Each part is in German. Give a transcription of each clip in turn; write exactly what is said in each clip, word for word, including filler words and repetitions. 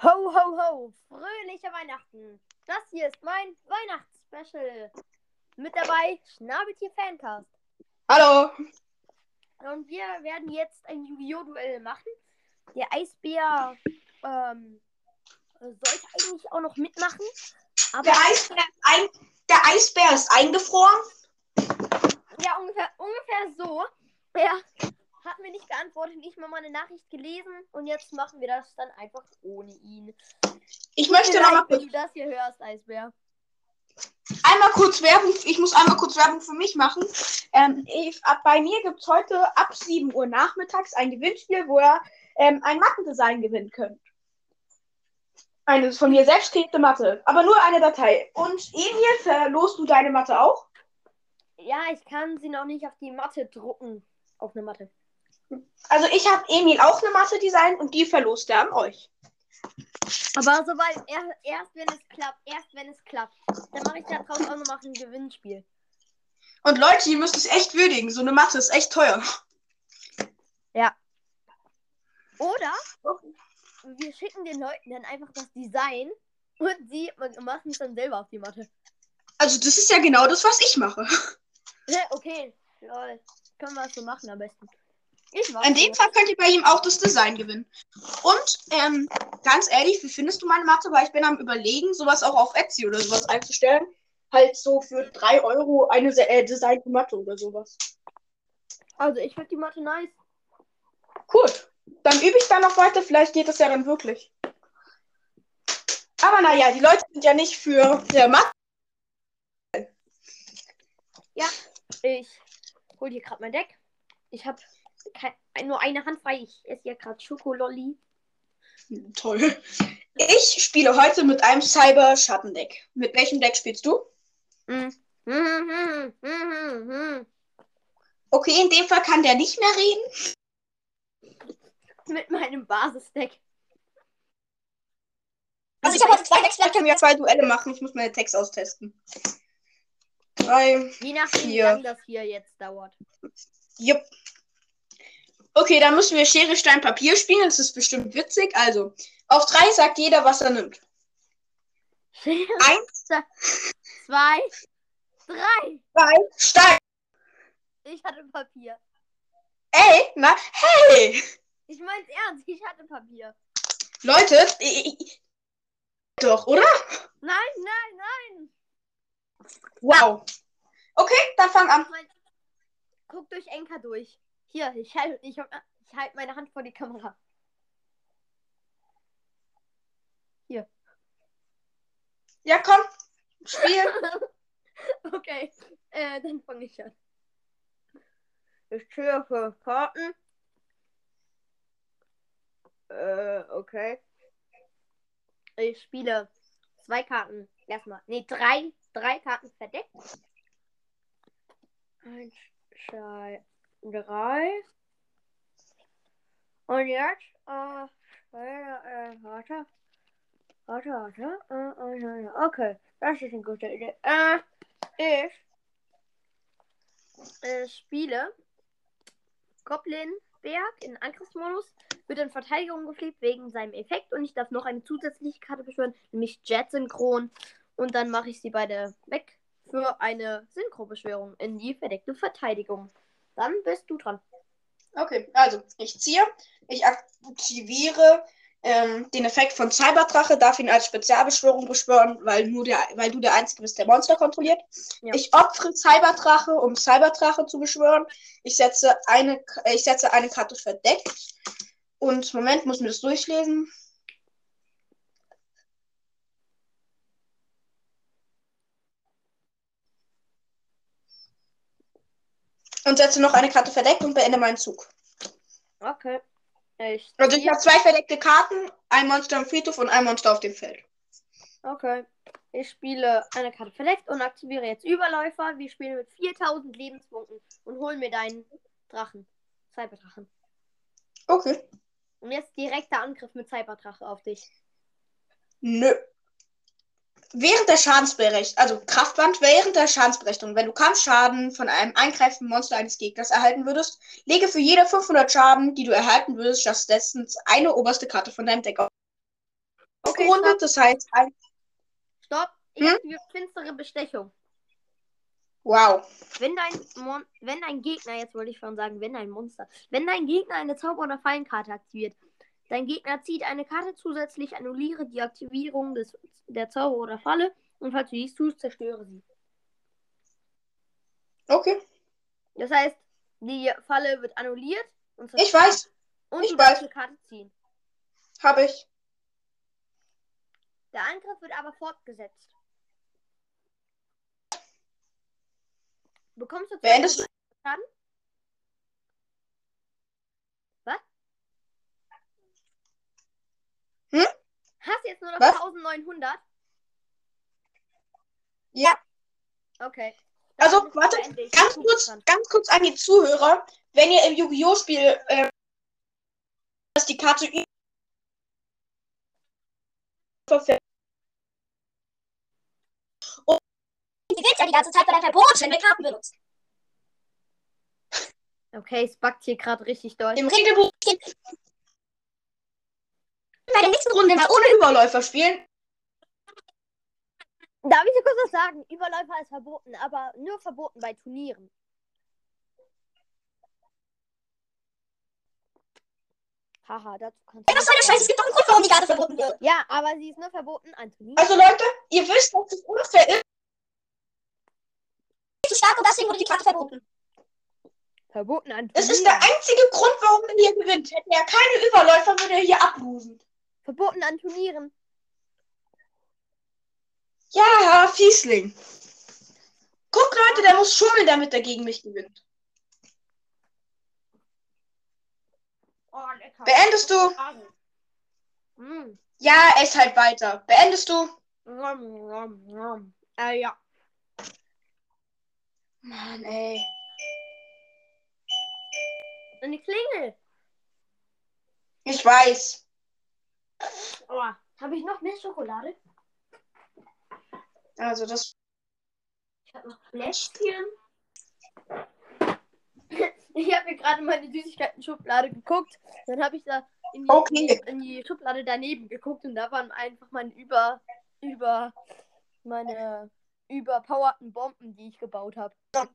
Ho, ho, ho! Fröhliche Weihnachten! Das hier ist mein Weihnachtsspecial. Mit dabei Schnabeltier Fancast. Hallo! Und wir werden jetzt ein Yu-Gi-Oh! Duell machen. Der Eisbär ähm, sollte eigentlich auch noch mitmachen. Aber Der Eisbär, ist ein, der Eisbär ist eingefroren. ja, ungefähr, ungefähr so. Er hat mir nicht geantwortet, nicht mal meine Nachricht gelesen. Und jetzt machen wir das dann einfach ohne ihn. Ich Tut möchte mir noch leid, mal wenn kurz, du das hier hörst, Eisbär. einmal kurz Werbung. Ich muss einmal kurz Werbung für mich machen. Ähm, ich, ab, bei mir gibt es heute ab sieben Uhr nachmittags ein Gewinnspiel, wo ihr ähm, ein Mattendesign gewinnen könnt. Eine von mir selbst kreierte Matte, aber nur eine Datei. Und Emil, verlost du deine Matte auch? Ja, ich kann sie noch nicht auf die Matte drucken. Auf eine Matte. Also ich habe Emil auch eine Matte designt und die verlost er an euch. Aber sobald, erst, erst wenn es klappt, erst wenn es klappt, dann mache ich da draußen auch noch mal ein Gewinnspiel. Und Leute, ihr müsst es echt würdigen. So eine Matte ist echt teuer. Ja. Oder wir schicken den Leuten dann einfach das Design und sie machen es dann selber auf die Matte. Also das ist ja genau das, was ich mache. Okay, lol. Können wir es so machen am besten. Ich mach's In dem so. Fall könnt ihr bei ihm auch das Design gewinnen. Und ähm, ganz ehrlich, wie findest du meine Matte? Weil ich bin am Überlegen, sowas auch auf Etsy oder sowas einzustellen. Halt so für drei Euro eine äh, designte Matte oder sowas. Also ich finde die Matte nice. Cool. Dann übe ich da noch weiter. Vielleicht geht das ja dann wirklich. Aber naja, die Leute sind ja nicht für ja, Mathe. Ja, ich hol hier gerade mein Deck. Ich habe nur eine Hand frei. Ich esse ja gerade Schokololli. Toll. Ich spiele heute mit einem Cyber-Schattendeck. Mit welchem Deck spielst du? Mm. Mm, mm, mm, mm. Okay, in dem Fall kann der nicht mehr reden. Mit meinem Basisdeck. Also ich habe heute zwei Decks, vielleicht können wir zwei Duelle machen. Ich muss meine Text austesten. Drei, Je nachdem, vier. wie lange das hier jetzt dauert. Jupp. Okay, dann müssen wir Schere, Stein, Papier spielen. Das ist bestimmt witzig. Also, auf drei sagt jeder, was er nimmt. Schere, Eins, zwei, drei. drei, Stein. Ich hatte Papier. Ey, na, hey. Ich mein's ernst, ich hatte Papier. Leute, ich, ich, doch, oder? Nein, nein, nein. Wow. Okay, dann fang an. Mein, guck durch Enker durch. Hier, ich halte ich, ich halt meine Hand vor die Kamera. Hier. Ja, komm. Spiel. Okay, äh, dann fange ich an. Ich zähle für Karten. Äh, okay. Ich spiele zwei Karten. Erstmal. Nee, drei. Drei Karten verdeckt. Eins, zwei, drei. Und jetzt, äh, äh, warte. Warte, warte. Äh, äh, okay, das ist eine gute Idee. Äh, ich äh, spiele Goblinberg in Angriffsmodus, wird in Verteidigung gepflegt wegen seinem Effekt und ich darf noch eine zusätzliche Karte beschwören, nämlich Jet Synchron. Und dann mache ich sie beide weg für eine Synchro-Beschwörung in die verdeckte Verteidigung. Dann bist du dran. Okay, also ich ziehe, ich aktiviere ähm, den Effekt von Cyberdrache, darf ihn als Spezialbeschwörung beschwören, weil, nur der, weil du der Einzige bist, der Monster kontrolliert. Ja. Ich opfere Cyberdrache, um Cyberdrache zu beschwören. Ich setze eine, ich setze eine Karte verdeckt. Und Moment, muss mir das durchlesen. Und setze noch eine Karte verdeckt und beende meinen Zug. Okay. Ich also ich habe zwei verdeckte Karten, ein Monster im Friedhof und ein Monster auf dem Feld. Okay. Ich spiele eine Karte verdeckt und aktiviere jetzt Überläufer. Wir spielen mit viertausend Lebenspunkten und holen mir deinen Drachen. Cyberdrachen. Okay. Und jetzt direkter Angriff mit Cyberdrache auf dich. Nö. Während der Schadensberechtigung, also Kraftband, während der Schadensberechtigung, wenn du Kampfschaden von einem eingreifenden Monster eines Gegners erhalten würdest, lege für jede fünfhundert Schaden, die du erhalten würdest, stattdessen eine oberste Karte von deinem Deck auf. Okay, Runde, stopp. das heißt ein. Stopp. Ich Hm? aktiviere finstere Bestechung. Wow. Wenn dein, Mon wenn dein Gegner, jetzt wollte ich schon sagen, wenn dein Monster, wenn dein Gegner eine Zauber- oder Fallenkarte aktiviert, dein Gegner zieht eine Karte zusätzlich, annulliere die Aktivierung des, der Zauber oder Falle und falls du dies tust, zerstöre sie. Okay. Das heißt, die Falle wird annulliert und zerstört. Ich weiß. Und ich du darfst weiß. eine Karte ziehen. Habe ich. Der Angriff wird aber fortgesetzt. Bekommst du Beendest du? zweitausend Schaden? Was? Hm? Hast du jetzt nur noch Was? neunzehnhundert? Ja. Okay. Also, Dann warte, beende ich. ganz Du kurz, dran. ganz kurz an die Zuhörer. Wenn ihr im Yu-Gi-Oh! Spiel, ähm, dass die Karte über und die wird ja die ganze Zeit bei der verbotenen Karten benutzt. Okay, es backt hier gerade richtig doll. Im Regelbuch steht bei der nächsten Runde mal ohne Überläufer spielen. Darf ich dir kurz was sagen? Überläufer ist verboten, aber nur verboten bei Turnieren. Haha, dazu kannst du. Das soll der Scheiß, es gibt doch einen Grund, warum die Karte verboten wird. Ja, aber sie ist nur verboten an Turnieren. Also Leute, ihr wisst, dass es unfair ist. Zu stark und deswegen wurde die Karte verboten. Verboten an Turnieren. Das ist der einzige Grund, warum er hier gewinnt. Hätte er keine Überläufer, würde er hier ablosen. Verboten an Turnieren. Ja, Fiesling. Guck, Leute, der muss schummeln, damit er gegen mich gewinnt. Oh, lecker. Beendest du? Mm. Ja, ess halt weiter. Beendest du? Nom, nom, nom. Äh, ja. Mann, ey. Und die Klingel. Ich weiß. Oh, habe ich noch mehr Schokolade? Also das. Ich habe noch Fläschchen. Ich habe mir gerade meine Süßigkeiten-Schublade geguckt. Dann habe ich da in die, Okay. in die Schublade daneben geguckt und da waren einfach meine über, über meine überpowerten Bomben, die ich gebaut habe.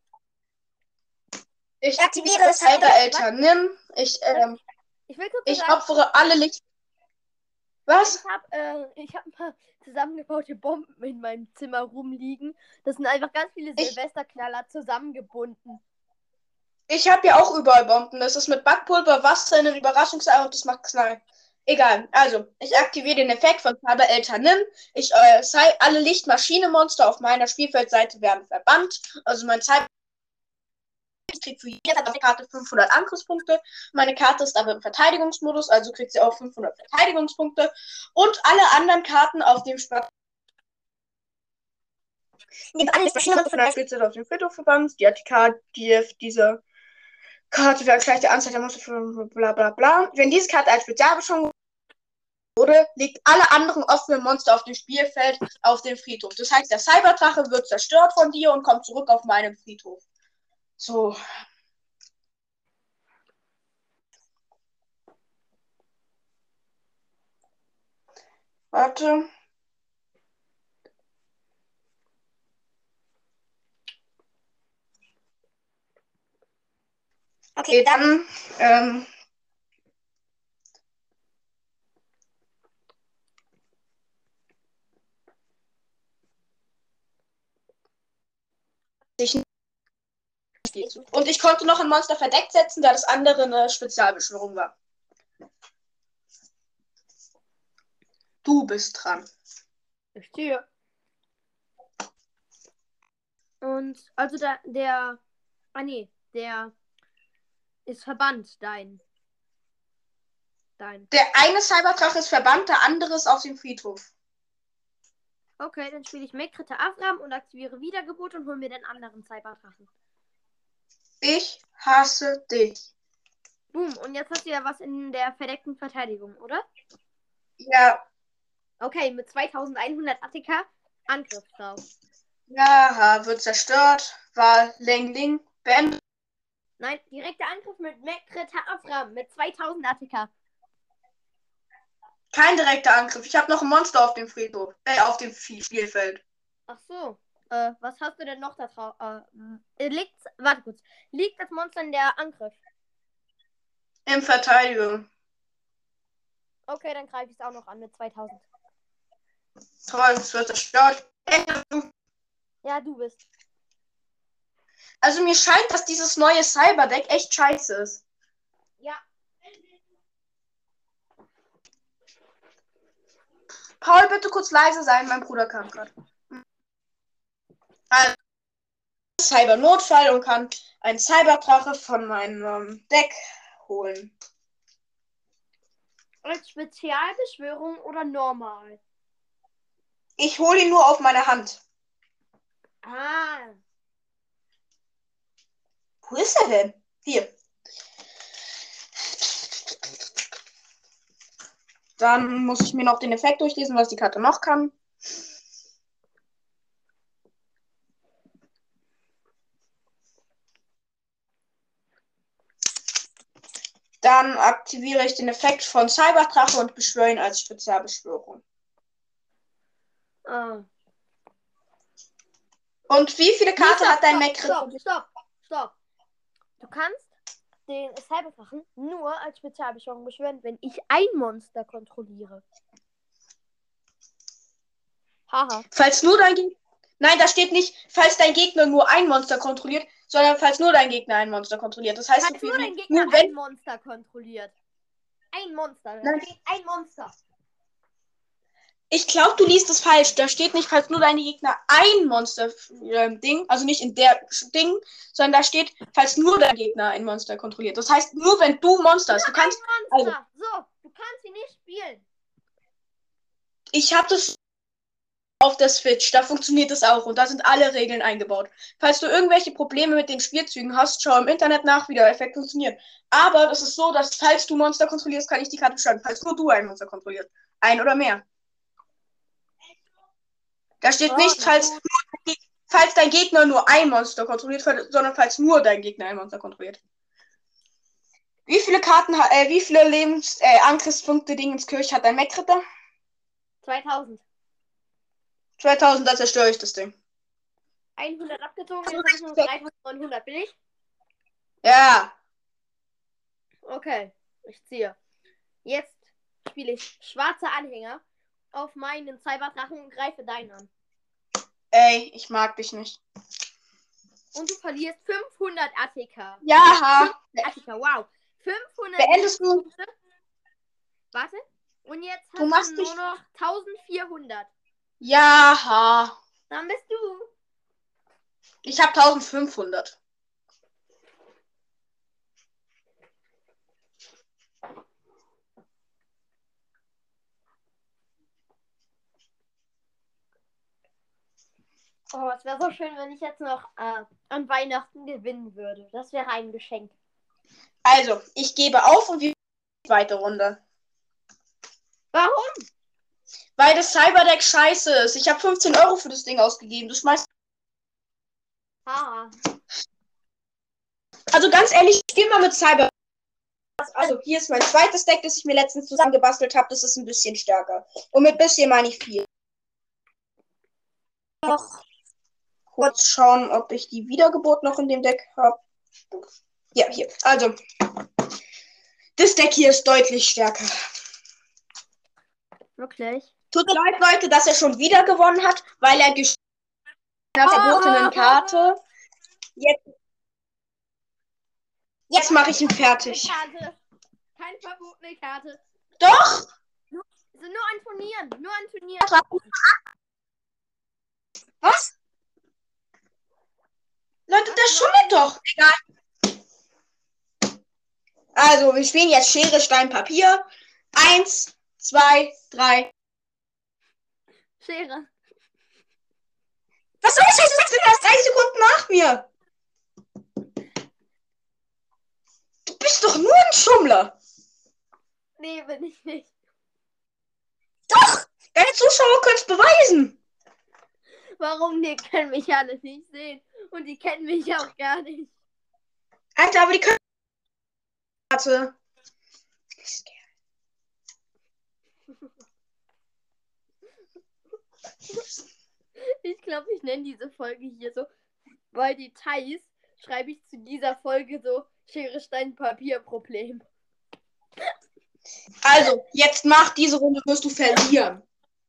Ich aktiviere Cybereltern. Nimm. Ich, ähm, Ich will kurz ich sagen, opfere alle Licht. Was? ich habe äh, ich hab ein paar zusammengebaute Bomben in meinem Zimmer rumliegen. Das sind einfach ganz viele Ich- Silvesterknaller zusammengebunden. Ich habe ja auch überall Bomben. Das ist mit Backpulver, Wasser in ein Überraschungsei und das macht Knall. Egal. Also, ich aktiviere den Effekt von Cybereltern. Nimm. Ich, äh, sei, alle Lichtmaschine-Monster auf meiner Spielfeldseite werden verbannt. Also mein Cyber kriegt für jede verdammte Karte fünfhundert Angriffspunkte. Meine Karte ist aber im Verteidigungsmodus, also kriegt sie auch fünfhundert Verteidigungspunkte. Und alle anderen Karten auf dem Spart. Die alle Lichtmaschine-Monster von der Spielzeit auf dem Friedhof verbannt. Die hat die Karte, die diese Karte für gleich der Anzahl der Monster für bla bla bla. Wenn diese Karte als Spezialbeschwörung wurde, liegt alle anderen offenen Monster auf dem Spielfeld auf dem Friedhof. Das heißt, der Cyberdrache wird zerstört von dir und kommt zurück auf meinen Friedhof. So. Warte. Okay, dann ähm, ich und ich konnte noch ein Monster verdeckt setzen, da das andere eine Spezialbeschwörung war. Du bist dran. Ich stehe. Und also da, der. Ah nee, der ist verbannt, dein. Dein. Der eine Cyberdrache ist verbannt, der andere ist auf dem Friedhof. Okay, dann spiele ich Mekrite Afram und aktiviere Wiedergeburt und hole mir den anderen Cyberdrachen. Ich hasse dich. Boom, und jetzt hast du ja was in der verdeckten Verteidigung, oder? Ja. Okay, mit zweitausendeinhundert A T K Angriff drauf. Ja, wird zerstört. War Ling Ling. Beendet. Nein, direkter Angriff mit Mekrite Afram mit zweitausend A T K. Kein direkter Angriff. Ich habe noch ein Monster auf dem Friedhof. Äh, auf dem Spielfeld. Ach so. Äh, was hast du denn noch da drauf? Äh, liegt, warte kurz. Liegt das Monster in der Angriff? Im Verteidigung. Okay, dann greife ich es auch noch an mit zweitausend. Toll, es wird zerstört. Ja, du bist. Also mir scheint, dass dieses neue Cyberdeck echt scheiße ist. Ja. Paul, bitte kurz leise sein, mein Bruder kam gerade. Also, Cyber-Notfall und kann einen Cyberdrache von meinem ähm, Deck holen. Als Spezialbeschwörung oder normal? Ich hole ihn nur auf meine Hand. Ah. Wo ist er denn? Hier. Dann muss ich mir noch den Effekt durchlesen, was die Karte noch kann. Dann aktiviere ich den Effekt von Cyberdrache und beschwöre ihn als Spezialbeschwörung. Ah. Und wie viele Karten Lisa, hat dein stopp, Mac? Stopp, stopp, stopp. Du kannst den Cyberdrachen nur als Spezialbeschwörung beschwören, wenn ich ein Monster kontrolliere. Haha. Falls nur dein Gegner. Nein, da steht nicht, falls dein Gegner nur ein Monster kontrolliert, sondern falls nur dein Gegner ein Monster kontrolliert. Das heißt, Falls so viel nur wie dein Gegner nur wenn ein Monster kontrolliert. Ein Monster. Da Nein. steht ein Monster. Ich glaube, du liest es falsch. Da steht nicht, falls nur deine Gegner ein Monster-Ding, also nicht in der Ding, sondern da steht, falls nur dein Gegner ein Monster kontrolliert. Das heißt, nur wenn du Monster hast. Du Nur kannst. ein Also, Monster. So, du kannst sie nicht spielen. ich habe das auf der Switch. Da funktioniert es auch und da sind alle Regeln eingebaut. Falls du irgendwelche Probleme mit den Spielzügen hast, schau im Internet nach, wie der Effekt funktioniert. Aber es ist so, dass falls du Monster kontrollierst, kann ich die Karte beschreiben. Falls nur du ein Monster kontrollierst. Ein oder mehr. Da steht Oh, nicht, falls, falls dein Gegner nur ein Monster kontrolliert, sondern falls nur dein Gegner ein Monster kontrolliert. Wie viele Karten, äh, wie viele Lebens, äh, Angriffspunkte Dingenskirch hat dein Mac-Ritter? zweitausend. zweitausend, da zerstöre ich das Ding. hundert abgezogen, jetzt habe ich nur dreitausendneunhundert. Bin ich? Ja. Okay, ich ziehe. Jetzt spiele ich schwarze Anhänger auf meinen Cyberdrachen und greife deinen an. Ey, ich mag dich nicht. Und du verlierst fünfhundert A T K. Ja. A T K, wow. fünfhundert Beendest du? Punkte. Warte. Und jetzt hast Du du, machst nur dich- noch eintausendvierhundert. Ja. Dann bist du. Ich habe eintausendfünfhundert. Oh, es wäre so schön, wenn ich jetzt noch äh, an Weihnachten gewinnen würde. Das wäre ein Geschenk. Also, ich gebe auf und wir zweite Runde. Warum? Weil das Cyberdeck scheiße ist. Ich habe fünfzehn Euro für das Ding ausgegeben. Du schmeißt. Ah. Also ganz ehrlich, spiel mal mit Cyber. Also hier ist mein zweites Deck, das ich mir letztens zusammengebastelt habe. Das ist ein bisschen stärker. Und mit bisschen meine ich viel. Noch kurz schauen, ob ich die Wiedergeburt noch in dem Deck habe. Ja, hier. Also, das Deck hier ist deutlich stärker. Wirklich? Tut mir leid, Leute, dass er schon wieder gewonnen hat, weil er gesch- einer verbotenen Karte. Jetzt, jetzt mache ich ihn fertig. Karte. Keine verbotene Karte. Doch! Nur, also nur ein Turnieren. Nur ein Turnier. Was? Leute, das schummelt doch. Egal. Also, wir spielen jetzt Schere, Stein, Papier. Eins, zwei, drei. Schere. Was soll das heißen? Du erst drei Sekunden nach mir. Du bist doch nur ein Schummler. Nee, bin ich nicht. Doch! Deine Zuschauer können es beweisen. Warum? Die können mich alle nicht sehen. Und die kennen mich auch gar nicht. Alter, aber die können. Warte. Ich glaube, ich nenne diese Folge hier so. Bei Details schreibe ich zu dieser Folge so Schere, Stein, Papier Problem. Also, jetzt mach diese Runde, wirst du verlieren.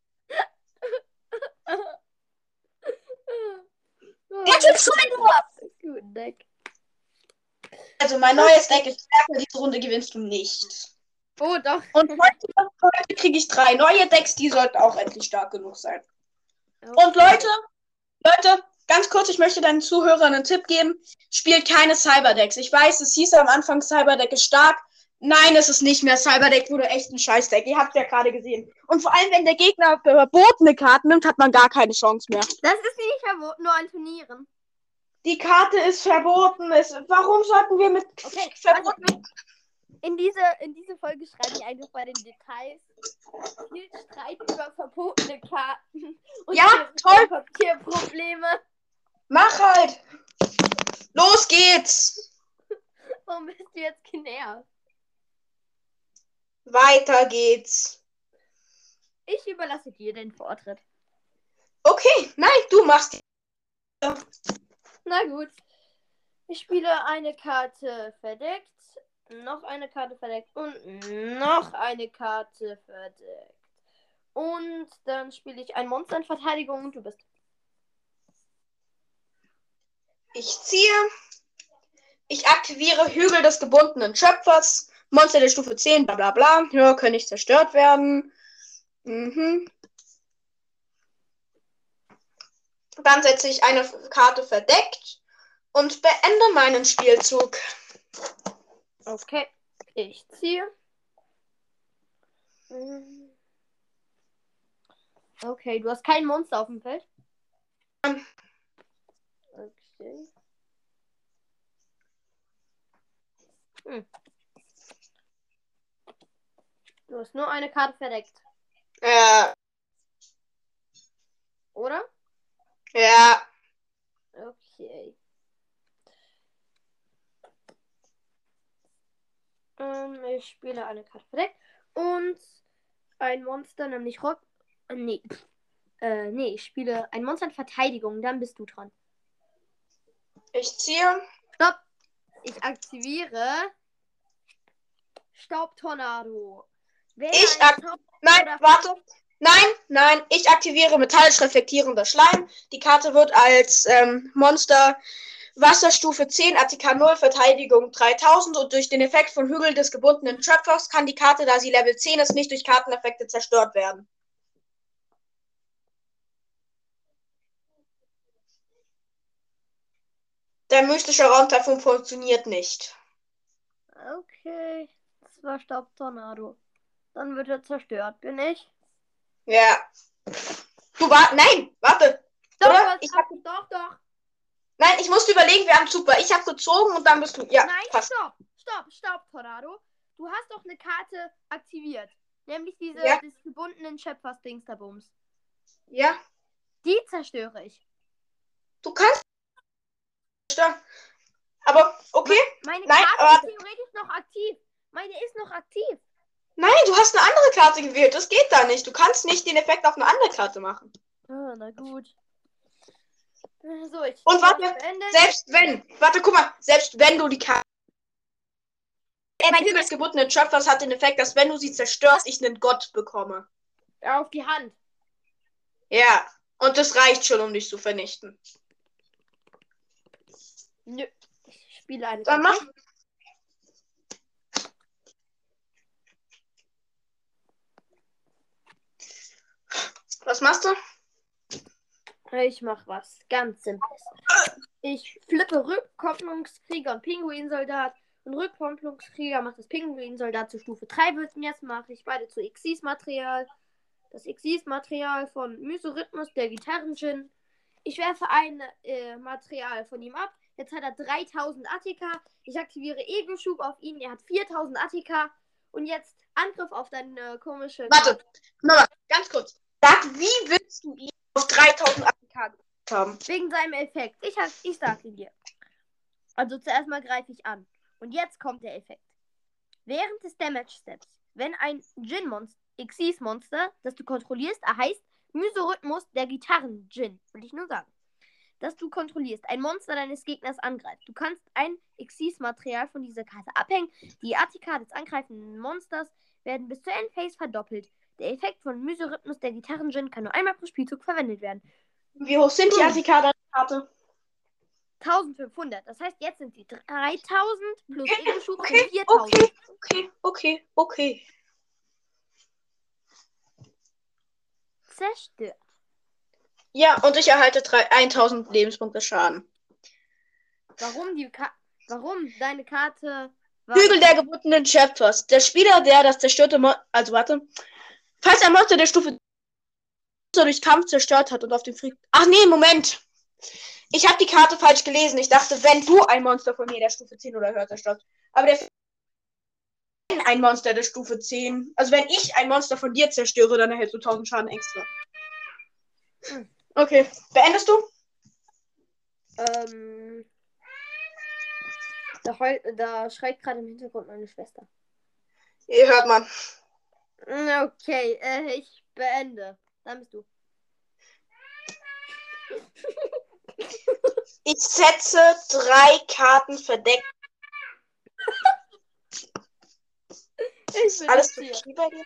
Jetzt ist es Gut, Deck. Also, mein neues Deck ist stärker, diese Runde gewinnst du nicht. Oh, doch. Und heute, heute kriege ich drei neue Decks, die sollten auch endlich stark genug sein. Okay. Und Leute, Leute, ganz kurz, ich möchte deinen Zuhörern einen Tipp geben. Spielt keine Cyberdecks. Ich weiß, es hieß am Anfang, Cyberdeck ist stark. Nein, es ist nicht mehr. Cyberdeck wurde echt ein Scheißdeck. Ihr habt ja gerade gesehen. Und vor allem, wenn der Gegner verbotene Karten nimmt, hat man gar keine Chance mehr. Das ist nicht verboten, nur an Turnieren. Die Karte ist verboten. Ist, warum sollten wir mit okay, verboten... Also, in, diese, in diese Folge schreibe ich einfach bei den Details viel Streit über verbotene Karten und ja, toll. Papierprobleme. Mach halt. Los geht's. Warum bist du jetzt genervt? Weiter geht's. Ich überlasse dir den Vortritt. Okay, nein, du machst die. Na gut. Ich spiele eine Karte verdeckt, noch eine Karte verdeckt und noch eine Karte verdeckt. Und dann spiele ich ein Monster in Verteidigung und du bist. Ich ziehe. Ich aktiviere Hügel des gebundenen Schöpfers. Monster der Stufe zehn, bla bla bla. Ja, können nicht zerstört werden. Mhm. Dann setze ich eine Karte verdeckt und beende meinen Spielzug. Okay, ich ziehe. Okay, du hast kein Monster auf dem Feld. Okay. Hm. Du hast nur eine Karte verdeckt. Ja. Oder? Ja. Okay. Ähm, ich spiele eine Karte verdeckt. Und ein Monster, nämlich Rock. Äh, nee. Äh, nee, ich spiele ein Monster in Verteidigung. Dann bist du dran. Ich ziehe. Stopp. Ich aktiviere Staubtornado. Wähle ich ak Nein, warte. Nein, nein. Ich aktiviere metallisch reflektierender Schleim. Die Karte wird als ähm, Monster Wasserstufe zehn, A T K null, Verteidigung dreitausend und durch den Effekt von Hügel des gebundenen Schöpfers kann die Karte, da sie Level zehn ist, nicht durch Karteneffekte zerstört werden. Der mystische Raumtyphon funktioniert nicht. Okay, das war Staubtornado. Dann wird er zerstört, bin ich? Ja. Du warte, nein, warte. Doch, Oder? Ich hab... doch, doch. Nein, ich musste überlegen, wir haben super. Ich habe gezogen und dann bist du. Ja, nein, passt. stopp, stopp, Staubtornado. Du hast doch eine Karte aktiviert. Nämlich diese ja. des gebundenen Schöpfers Dingsterbums. Ja. Die zerstöre ich. Du kannst. Aber, okay. Meine nein, Karte aber... ist theoretisch noch aktiv. Meine ist noch aktiv. Nein, du hast eine andere Karte gewählt. Das geht da nicht. Du kannst nicht den Effekt auf eine andere Karte machen. Oh, na gut. So, ich Und warte, selbst wenn, warte, guck mal, selbst wenn du die Karte... Mein Hügel des gebundenen Schöpfers hat den Effekt, dass wenn du sie zerstörst, ich einen Gott bekomme. Auf die Hand. Ja, und das reicht schon, um dich zu vernichten. Nö, ich spiele eine Dann mach... Was machst du? Ich mach was ganz Simples. Ich flippe Rückkopplungskrieger und Pinguinsoldat. Und Rückkopplungskrieger macht das Pinguinsoldat zur Stufe drei würden. Jetzt mache ich beide zu Xyz-Material. Das Xyz-Material von Mysorhythmus, der Gitarrenjin. Ich werfe ein äh, Material von ihm ab. Jetzt hat er dreitausend A T K. Ich aktiviere Ego-Schub auf ihn. Er hat viertausend A T K. Und jetzt Angriff auf deine äh, komische... Warte, Mama, ganz kurz. Sag, wie willst du ihn auf dreitausend A T K haben? Wegen seinem Effekt. Ich, hab, ich sag ihn dir. Also zuerst mal greife ich an. Und jetzt kommt der Effekt. Während des Damage Steps, wenn ein Djinn-Monster, Xyz-Monster, das du kontrollierst, er heißt Mysorhythmus der Gitarren-Djinn. Will ich nur sagen. Dass du kontrollierst, ein Monster deines Gegners angreift. Du kannst ein Xyz-Material von dieser Karte abhängen. Die A T K des angreifenden Monsters werden bis zur Endphase verdoppelt. Der Effekt von Mysorhythmus der Gitarren-Djinn kann nur einmal pro Spielzug verwendet werden. Wie hoch sind die A T K deiner Karte? eintausendfünfhundert. Das heißt, jetzt sind sie dreitausend plus Okay, Ego-Schub okay, sind viertausend. okay, okay, okay, okay. Zerstört. Ja, und ich erhalte drei, tausend Lebenspunkte Schaden. Warum die Ka Warum deine Karte... Hügel der gebundenen Chapters. Der Spieler, der das zerstörte Monster... Also, warte. Falls ein Monster der Stufe durch Kampf zerstört hat und auf dem Fried... Ach nee, Moment. Ich habe die Karte falsch gelesen. Ich dachte, wenn du ein Monster von mir der Stufe zehn oder höher zerstört. Aber der... ein Monster der Stufe zehn. Also, wenn ich ein Monster von dir zerstöre, dann erhältst du tausend Schaden extra. Hm. Okay. Beendest du? Ähm... Da, heul, da schreit gerade im Hintergrund meine Schwester. Ihr hört man. Okay, äh, ich beende. Dann bist du. Ich setze drei Karten verdeckt. Ich bin Alles hier. okay bei dir?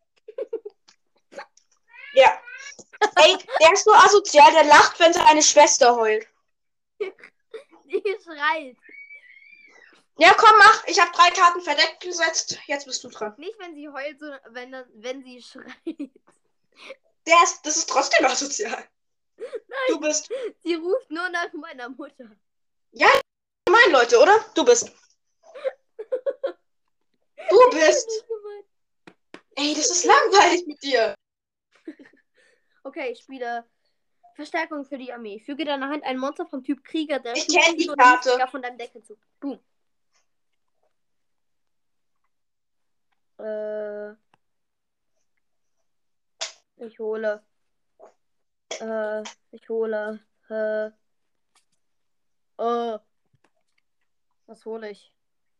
Ja. Ey, der ist so asozial, der lacht, wenn seine Schwester heult. Die schreit. Ja, komm, mach. Ich habe drei Karten verdeckt gesetzt. Jetzt bist du dran. Nicht, wenn sie heult, sondern wenn, wenn sie schreit. Der ist, das ist trotzdem asozial. Nein, du bist. Sie ruft nur nach meiner Mutter. Ja, gemein, Leute, oder? Du bist. Du bist. Ey, das ist langweilig mit dir. Okay, ich spiele Verstärkung für die Armee. Füge deiner Hand ein Monster vom Typ Krieger, der ich kenne die Karte von deinem Deck hinzu. Boom. Äh, ich hole. Äh, ich hole. Äh, äh, was hole ich?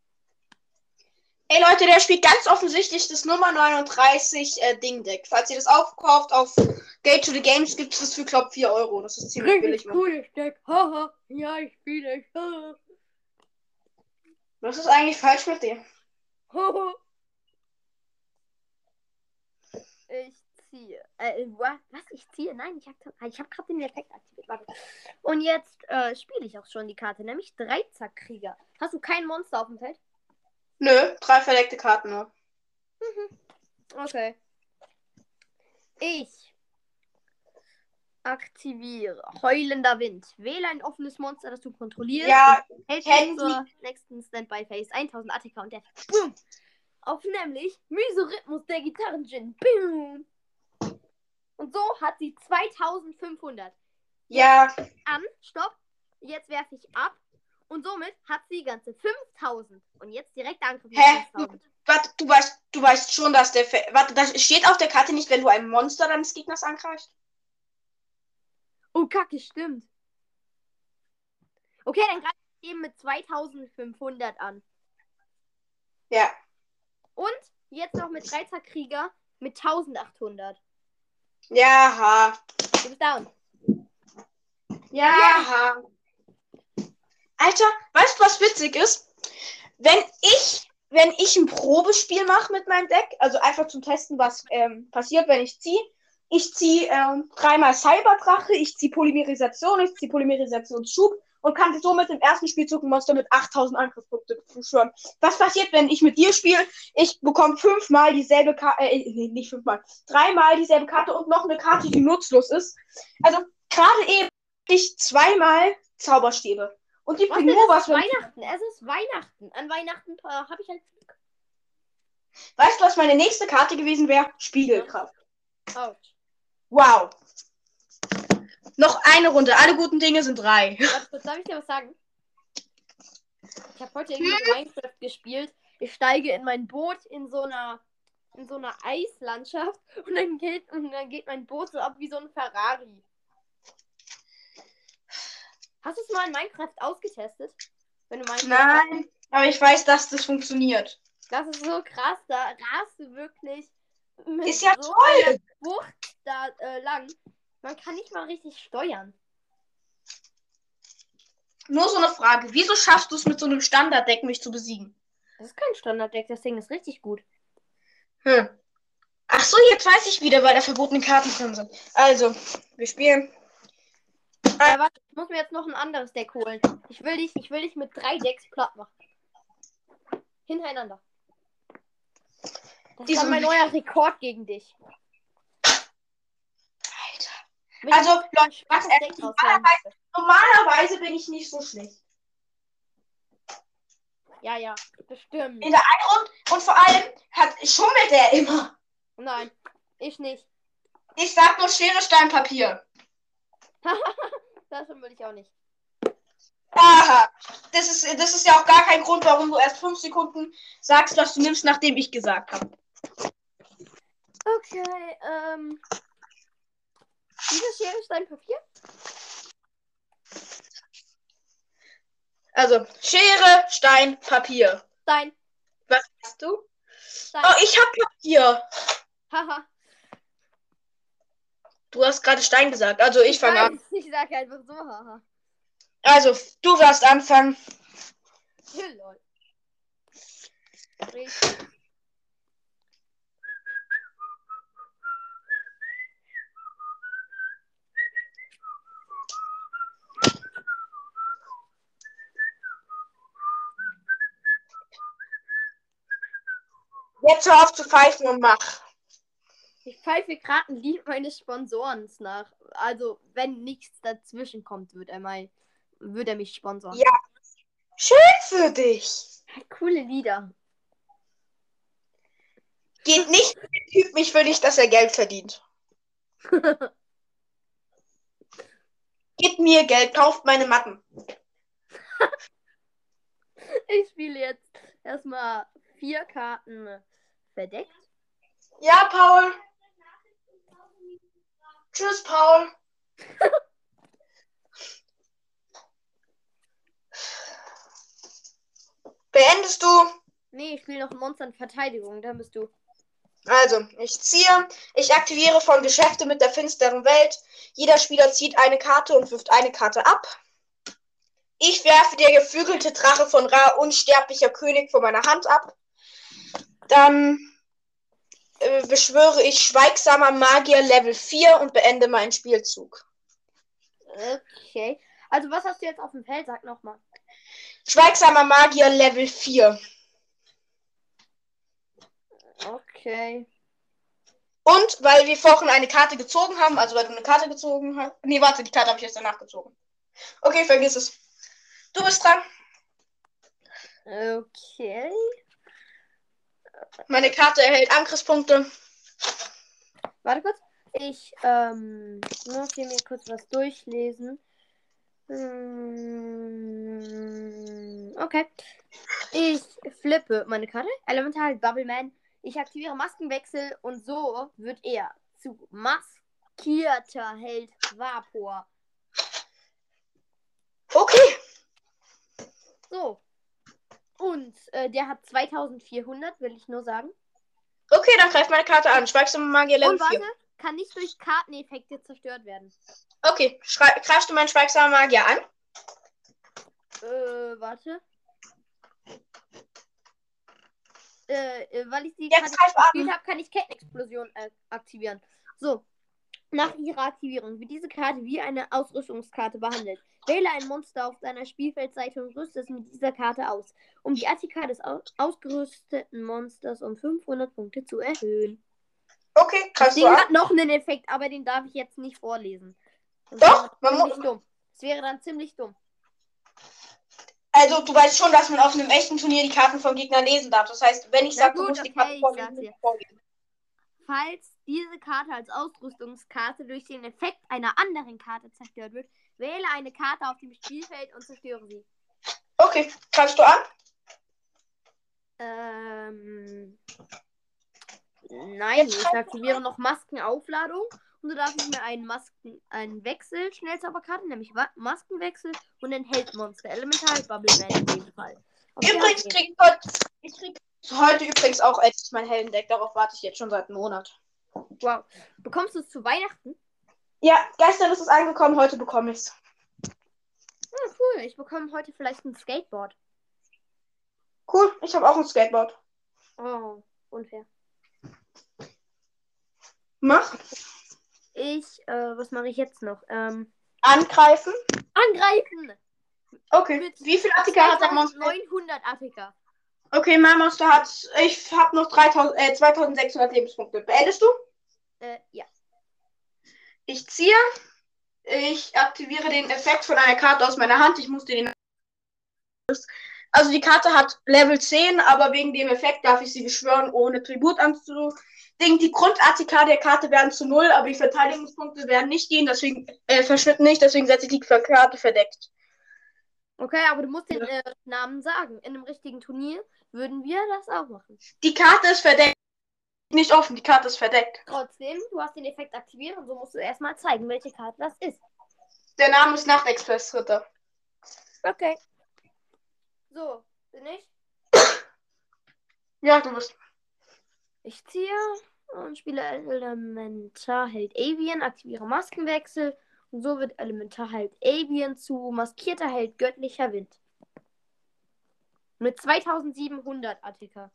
Ey Leute, der spielt ganz offensichtlich das Nummer neununddreißig äh, Ding-Deck. Falls ihr das aufkauft, auf Gate to the Games gibt es das für, glaub, vier Euro. Das ist ziemlich billig. Cooles Deck. Haha. Ja, ich spiele es. Was ist eigentlich falsch mit dir? Ich ziehe. Äh, was? Ich ziehe? Nein, ich habe ich hab gerade den Effekt aktiviert. Warte. Und jetzt äh, spiele ich auch schon die Karte, nämlich Dreizackkrieger. Hast du kein Monster auf dem Feld? Nö, drei verdeckte Karten nur. Mhm. Okay. Ich aktiviere Heulender Wind. Wähle ein offenes Monster, das du kontrollierst. Ja, hält Handy. zur nächsten Standby-Phase tausend A T K und der Boom. Auf nämlich Mysorhythmus der Gitarren-Djinn. Boom. Und so hat sie zweitausendfünfhundert. Ja. An, stopp. Jetzt werfe ich ab. Und somit hat sie ganze fünftausend. Und jetzt direkt Angriff. Hä? Du, warte, du weißt, du weißt schon, dass der... Fe warte, das steht auf der Karte nicht, wenn du ein Monster deines Gegners angreifst? Oh, Kacke, stimmt. Okay, dann greife ich eben mit zweitausendfünfhundert an. Ja. Und jetzt noch mit Dreizackkrieger mit eintausendachthundert. Ja, ha. Du bist down. Ja, ha. Alter, weißt du, was witzig ist? Wenn ich, wenn ich ein Probespiel mache mit meinem Deck, also einfach zum Testen, was ähm, passiert, wenn ich ziehe. Ich ziehe ähm, dreimal Cyberdrache, ich ziehe Polymerisation, ich ziehe Polymerisationsschub und kann somit im ersten Spielzug ein Monster mit achttausend Angriffspunkte beschwören. Was passiert, wenn ich mit dir spiele? Ich bekomme fünfmal dieselbe Karte, äh, nee, nicht fünfmal, dreimal dieselbe Karte und noch eine Karte, die nutzlos ist. Also gerade eben ich zweimal Zauberstäbe. Und die bringen nur was. Weihnachten, es ist Weihnachten. An Weihnachten äh, habe ich halt Glück. Weißt du, was meine nächste Karte gewesen wäre? Spiegelkraft. Ouch. Wow. Noch eine Runde. Alle guten Dinge sind drei. Warte, darf ich dir was sagen? Ich habe heute irgendwie so Minecraft gespielt. Ich steige in mein Boot in so einer in so einer Eislandschaft und dann geht und dann geht mein Boot so ab wie so ein Ferrari. Hast du es mal in Minecraft ausgetestet? Wenn du Minecraft Nein, aber ich weiß, dass das funktioniert. Das ist so krass, da rast du wirklich mit Ist ja so toll. einer Wucht da äh, lang. Man kann nicht mal richtig steuern. Nur so eine Frage. Wieso schaffst du es mit so einem Standarddeck, mich zu besiegen? Das ist kein Standarddeck, das Ding ist richtig gut. Hm. Ach so, jetzt weiß ich wieder, weil da verbotene Karten drin sind. Also, wir spielen. Ja, warte, ich muss mir jetzt noch ein anderes Deck holen. Ich will dich, ich will dich mit drei Decks platt machen. Hintereinander. Das ist dann mein neuer Rekord gegen dich. Alter. Mit Also, Leute, was ehrlich, normalerweise, normalerweise bin ich nicht so schlecht. Ja, ja, bestimmt. In der Einrund und vor allem hat, schummelt er immer. Nein, ich nicht. Ich sag nur Schere, Stein, Papier. Das will ich auch nicht. Aha. Das ist, das ist ja auch gar kein Grund, warum du erst fünf Sekunden sagst, was du nimmst, nachdem ich gesagt habe. Okay, ähm. Diese Schere, Stein, Papier? Also, Schere, Stein, Papier. Stein. Was hast du? Stein. Oh, ich hab Papier. Haha. Du hast gerade Stein gesagt, also ich, ich fange an. Ich sage einfach so, haha. Also, du wirst anfangen. Ja, lol. Richtig. Jetzt hör auf zu pfeifen und mach. Ich pfeife gerade ein Lied meines Sponsoren nach. Also, wenn nichts dazwischen kommt, wird er mal, wird er mich sponsern. Ja. Schön für dich. Coole Lieder. Geht nicht mit dem Typ mich für dich, dass er Geld verdient. Gib mir Geld, kauft meine Matten. Ich spiele jetzt erstmal vier Karten verdeckt. Ja, Paul. Tschüss, Paul. Beendest du? Nee, ich spiele noch Monster in Verteidigung, dann bist du. Also, ich ziehe. Ich aktiviere von Geschäfte mit der finsteren Welt. Jeder Spieler zieht eine Karte und wirft eine Karte ab. Ich werfe der geflügelte Drache von Ra, unsterblicher König, von meiner Hand ab. Dann äh, beschwöre ich schweigsamer Magier Level vier und beende meinen Spielzug. Okay. Also, was hast du jetzt auf dem Feld? Sag nochmal. Schweigsamer Magier Level vier. Okay. Und weil wir vorhin eine Karte gezogen haben, also weil du eine Karte gezogen hast. Nee, warte, die Karte habe ich jetzt danach gezogen. Okay, vergiss es. Du bist dran. Okay. Meine Karte erhält Angriffspunkte. Warte kurz. Ich ähm, muss hier mir kurz was durchlesen. Hm, okay. Ich flippe meine Karte. Elemental Bubble Man. Ich aktiviere Maskenwechsel und so wird er zu maskierter Held Vapor. Okay. So. Und äh, der hat zweitausendvierhundert, will ich nur sagen. Okay, dann greift meine Karte an. Schweigsame Magier Level Und warte, vier. kann nicht durch Karteneffekte zerstört werden. Okay, Schrei- greifst du meinen schweigsamen Magier an? Äh, warte. Äh, äh, weil ich die Jetzt Karte greif gespielt an. habe, kann ich Kettenexplosion äh, aktivieren. So. Nach ihrer Aktivierung wird diese Karte wie eine Ausrüstungskarte behandelt. Wähle ein Monster auf deiner Spielfeldseite und rüste es mit dieser Karte aus, um die A T K des au- ausgerüsteten Monsters um fünfhundert Punkte zu erhöhen. Okay, Das greifst du Ding an? hat noch einen Effekt, aber den darf ich jetzt nicht vorlesen. Das Doch, wäre man ziemlich muss. dumm. Das wäre dann ziemlich dumm. Also, du weißt schon, dass man auf einem echten Turnier die Karten vom Gegner lesen darf. Das heißt, wenn ich Na sage, du gut, musst die okay, Karten ich vorlesen, sag's muss dir. ich vorlesen. Falls diese Karte als Ausrüstungskarte durch den Effekt einer anderen Karte zerstört wird, wähle eine Karte auf dem Spielfeld und zerstöre sie. Okay, greifst du an? Ähm. Nein, ich aktiviere noch Maskenaufladung und du darfst mir einen Masken, einen Wechsel, Schnellzauberkarte, nämlich Wa- Maskenwechsel und ein Heldmonster, Elemental Bubbleman in dem Fall. Auf Übrigens krieg ich heute, ich krieg So, heute übrigens auch endlich mein Heldendeck. Darauf warte ich jetzt schon seit einem Monat. Wow. Bekommst du es zu Weihnachten? Ja, gestern ist es angekommen, heute bekomme ich es. Oh, cool. Ich bekomme heute vielleicht ein Skateboard. Cool, ich habe auch ein Skateboard. Oh, unfair. Mach. Ich, äh, was mache ich jetzt noch? Ähm, Angreifen. angreifen! Okay. Mit Wie viel Attika hat dein Monster? neunhundert Attika. Okay, mein Monster hat. Ich habe noch dreitausend, äh, zweitausendsechshundert Lebenspunkte. Beendest du? Äh, ja. Ich ziehe. Ich aktiviere den Effekt von einer Karte aus meiner Hand. Ich musste den. Also die Karte hat Level zehn, aber wegen dem Effekt darf ich sie beschwören, ohne Tribut anzudingen. Die Grundattika der Karte werden zu null, aber die Verteidigungspunkte werden nicht gehen, deswegen äh, verschwitten nicht, deswegen setze ich die Karte verdeckt. Okay, aber du musst den äh, Namen sagen. In einem richtigen Turnier würden wir das auch machen. Die Karte ist verdeckt. Nicht offen, die Karte ist verdeckt. Trotzdem, du hast den Effekt aktiviert und so musst du erstmal zeigen, welche Karte das ist. Der Name ist Nachtexpress-Ritter. Okay. So, bin ich? Ja, du bist. Ich ziehe und spiele Elementarheld Avian, aktiviere Maskenwechsel und so wird Elementarheld Avian zu maskierter Held göttlicher Wind. Mit zweitausendsiebenhundert Attika.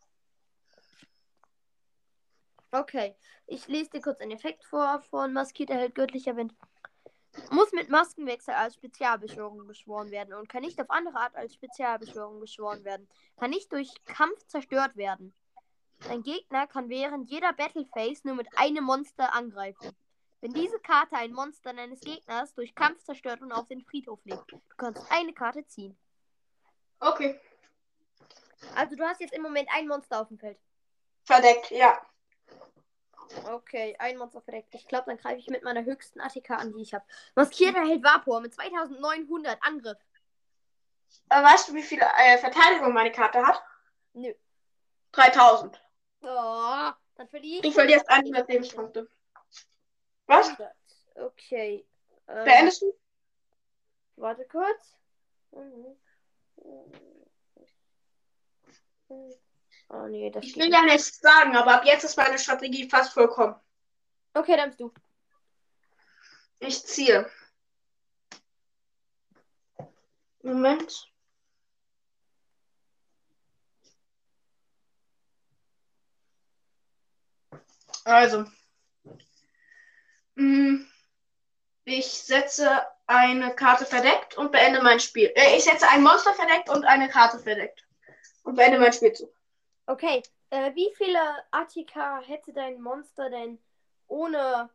Okay, ich lese dir kurz einen Effekt vor von maskierter Held göttlicher Wind. Muss mit Maskenwechsel als Spezialbeschwörung beschworen werden und kann nicht auf andere Art als Spezialbeschwörung beschworen werden. Kann nicht durch Kampf zerstört werden. Ein Gegner kann während jeder Battle Phase nur mit einem Monster angreifen. Wenn diese Karte ein Monster deines Gegners durch Kampf zerstört und auf den Friedhof legt, du kannst eine Karte ziehen. Okay. Also du hast jetzt im Moment ein Monster auf dem Feld. Verdeckt, ja. Okay, ein Monster verdeckt. Ich glaube, dann greife ich mit meiner höchsten Attika an, die ich habe. Maskierter Held Vapor mit zweitausendneunhundert Angriff. Aber weißt du, wie viel äh, Verteidigung meine Karte hat? Nö. dreitausend. Oh, dann verliere ich. Du verlierst hundert Lebenspunkte. Was? Okay. Ähm, Beendest du? Warte kurz. Oh nee, das Ich will ja nichts sagen, aber ab jetzt ist meine Strategie fast vollkommen. Okay, dann bist du. Ich ziehe. Moment. Also. Mh, ich setze eine Karte verdeckt und beende mein Spiel. Äh, ich setze ein Monster verdeckt und eine Karte verdeckt. Und beende mein Spielzug. Okay. Äh, wie viele Attika hätte dein Monster denn ohne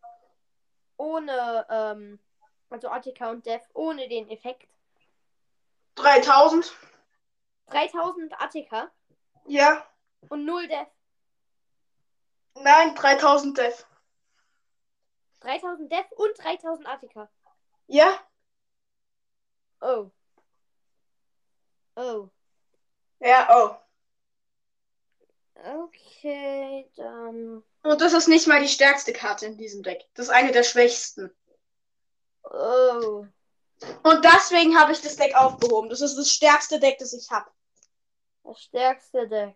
ohne ähm, also Attika und Def ohne den Effekt? dreitausend. dreitausend Attika Ja. und null Def. Nein, dreitausend Def. dreitausend Def und dreitausend Attika. Ja. Oh. Oh. Ja, oh. Okay, dann. Und das ist nicht mal die stärkste Karte in diesem Deck. Das ist eine der schwächsten. Oh. Und deswegen habe ich das Deck aufgehoben. Das ist das stärkste Deck, das ich habe. Das stärkste Deck.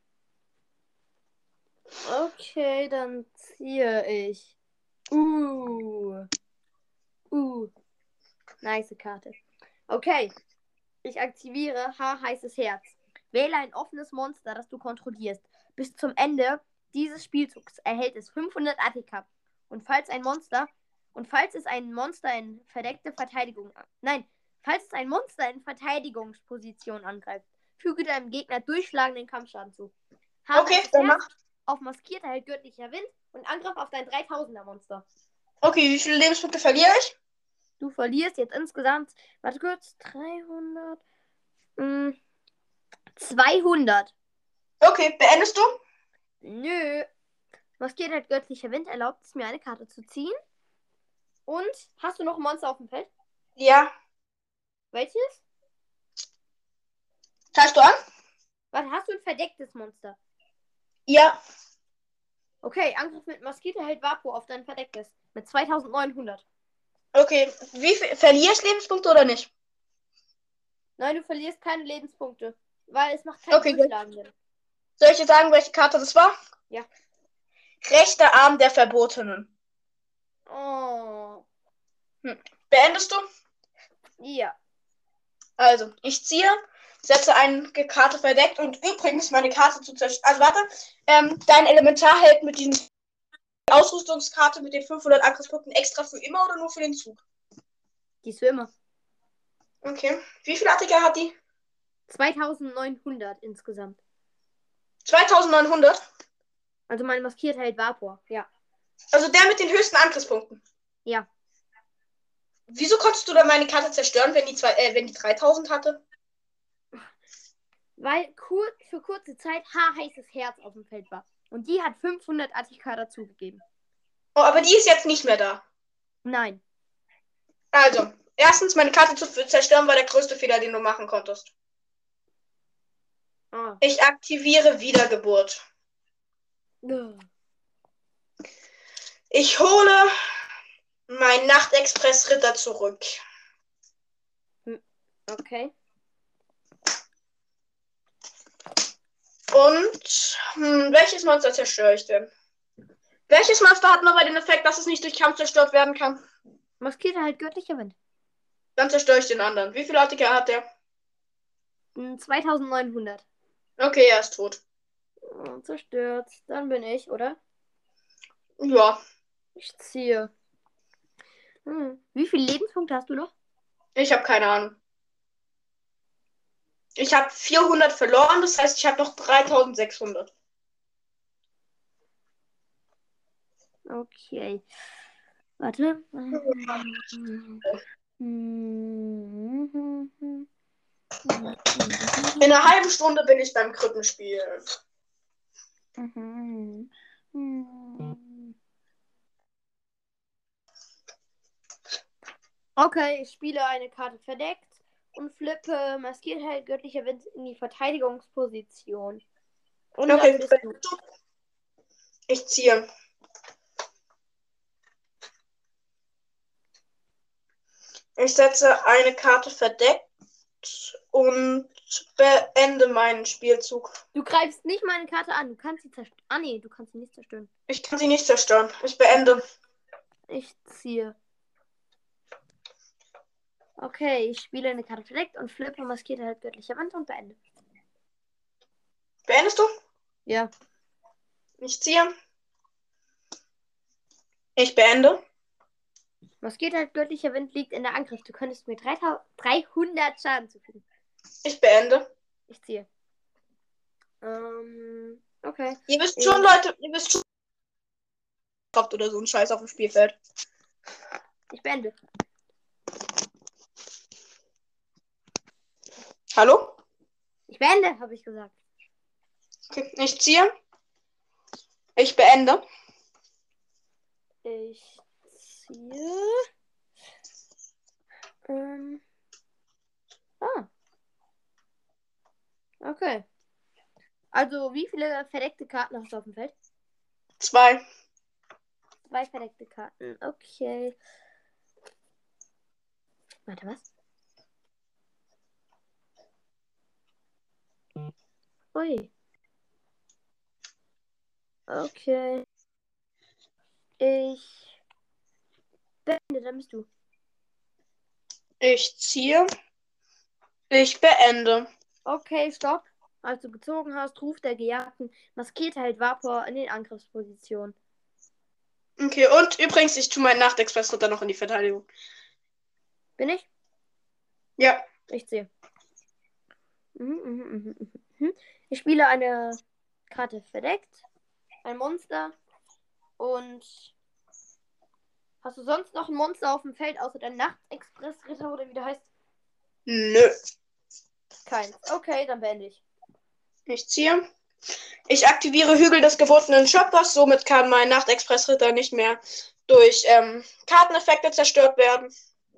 Okay, dann ziehe ich. Uh. Uh. Nice Karte. Okay. Ich aktiviere Haar heißes Herz. Wähle ein offenes Monster, das du kontrollierst. Bis zum Ende dieses Spielzugs erhält es fünfhundert Attika. Und falls ein Monster und falls es ein Monster in verdeckte Verteidigung, nein, falls es ein Monster in Verteidigungsposition angreift, füge deinem Gegner durchschlagenden Kampfschaden zu. Haar Okay, heißes dann Herz mach. auf maskierter Held göttlicher Wind und Angriff auf dein dreitausender Monster. Okay, wie viele Lebenspunkte verliere ich? Du verlierst jetzt insgesamt, warte kurz, dreihundert, mh, zweihundert. Okay, beendest du? Nö. Maskiert halt göttlicher Wind erlaubt es mir, eine Karte zu ziehen. Und hast du noch ein Monster auf dem Feld? Ja. Welches? Zeigst du an? Warte, hast du ein verdecktes Monster? Ja. Okay, Angriff mit maskierter Held Vapor auf dein verdecktes. Mit zweitausendneunhundert. Okay, wie viel, verliere ich Lebenspunkte oder nicht? Nein, du verlierst keine Lebenspunkte. Weil es macht keinen Okay, gut. Durchschlagenden. Soll ich dir sagen, welche Karte das war? Ja. Rechter Arm der Verbotenen. Oh. Hm. Beendest du? Ja. Also, ich ziehe, setze eine Karte verdeckt und übrigens meine Karte zu zerstören. Also, warte. Ähm, dein Elementar hält mit diesem Ausrüstungskarte mit den fünfhundert Angriffspunkten extra für immer oder nur für den Zug? Die ist für immer. Okay. Wie viele Artikel hat die? zweitausendneunhundert insgesamt. zweitausendneunhundert? Also mein maskiert hält Vapor, ja. Also der mit den höchsten Angriffspunkten? Ja. Wieso konntest du dann meine Karte zerstören, wenn die, zwei, äh, wenn die dreitausend hatte? Weil kur für kurze Zeit H heißes Herz auf dem Feld war. Und die hat fünfhundert A T K dazugegeben. Oh, aber die ist jetzt nicht mehr da. Nein. Also, erstens, meine Karte zu zerstören war der größte Fehler, den du machen konntest. Ah. Ich aktiviere Wiedergeburt. Ugh. Ich hole meinen Nachtexpress-Ritter zurück. Okay. Und hm, welches Monster zerstöre ich denn? Welches Monster hat man bei den Effekt, dass es nicht durch Kampf zerstört werden kann? Maskiert halt göttlicher Wind. Dann zerstöre ich den anderen. Wie viele Artikel hat der? zweitausendneunhundert. Okay, er ist tot. Oh, zerstört. Dann bin ich, oder? Ja. Ich ziehe. Hm. Wie viele Lebenspunkte hast du noch? Ich habe keine Ahnung. Ich habe vierhundert verloren, das heißt, ich habe noch dreitausendsechshundert. Okay. Warte. In einer halben Stunde bin ich beim Krippenspiel. Okay, ich spiele eine Karte verdeckt und flippe maskiert halt göttlicher Wind in die Verteidigungsposition. Und Okay, dann bist du. Ich ziehe. Ich setze eine Karte verdeckt und beende meinen Spielzug. Du greifst nicht meine Karte an, du kannst sie zerstören. Ah nee, du kannst sie nicht zerstören. Ich kann sie nicht zerstören. Ich beende. Ich ziehe. Okay, ich spiele eine Karte verdeckt und flippe maskiert halt göttlicher Wind und beende. Beendest du? Ja. Ich ziehe. Ich beende. Maskiert halt göttlicher Wind liegt in der Angriff. Du könntest mir dreihundert Schaden zufügen. Ich beende. Ich ziehe. Ähm, okay. Ihr wisst ich... schon, Leute, ihr wisst schon, oder so ein Scheiß auf dem Spielfeld. Ich beende. Hallo? Ich beende, habe ich gesagt. Okay, ich ziehe. Ich beende. Ich ziehe. Ähm. Ah. Okay. Also, wie viele verdeckte Karten hast du auf dem Feld? Zwei. Zwei verdeckte Karten. Okay. Warte, was? Ui. Okay. Ich beende, dann bist du. Ich ziehe. Ich beende. Okay, stopp. Als du gezogen hast, ruft der Gejagten maskiert halt Vapor in den Angriffsposition. Okay, und übrigens, ich tue meinen Nachtexpress-Ritter noch in die Verteidigung. Bin ich? Ja. Ich sehe. Mhm, mhm, mhm, mhm. Ich spiele eine Karte verdeckt. Ein Monster. Und hast du sonst noch ein Monster auf dem Feld, außer der Nachtexpress-Ritter oder wie der heißt? Nö. Keins. Okay, dann beende ich. Ich ziehe. Ich aktiviere Hügel des gebotenen Schöpfers. Somit kann mein Nachtexpress-Ritter nicht mehr durch ähm, Karteneffekte zerstört werden.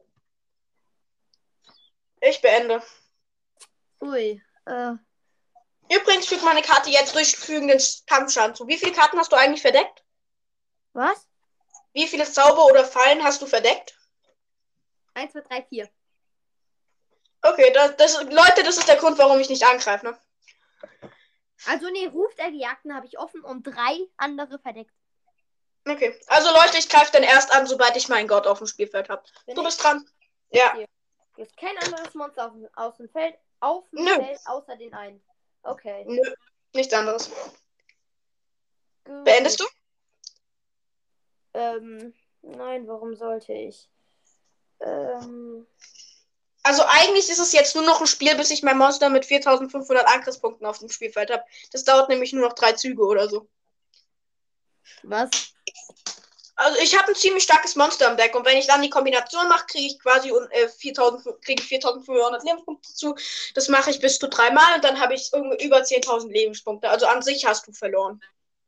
Ich beende. Ui. Äh. Übrigens fügt meine Karte jetzt durchfügen den Kampfschaden zu. Wie viele Karten hast du eigentlich verdeckt? Was? Wie viele Zauber oder Fallen hast du verdeckt? eins, zwei, drei, vier. Okay, das, das, Leute, das ist der Grund, warum ich nicht angreife, ne? Also nee, Ruf der Gejagten habe ich offen und drei andere verdeckt. Okay. Also Leute, ich greife dann erst an, sobald ich meinen Gott auf dem Spielfeld habe. Du bist dran. Ja. Hier. Hier ist kein anderes Monster auf, aus dem Feld, auf dem Nö. Feld außer den einen. Okay. Nö. Nichts anderes. Gut. Beendest du? Ähm, nein, warum sollte ich? Ähm. Also eigentlich ist es jetzt nur noch ein Spiel, bis ich mein Monster mit viertausendfünfhundert Angriffspunkten auf dem Spielfeld habe. Das dauert nämlich nur noch drei Züge oder so. Was? Also ich habe ein ziemlich starkes Monster im Deck und wenn ich dann die Kombination mache, kriege ich quasi äh, viertausend, kriege ich viertausendfünfhundert Lebenspunkte zu. Das mache ich bis zu dreimal und dann habe ich irgendwie über zehntausend Lebenspunkte. Also an sich hast du verloren.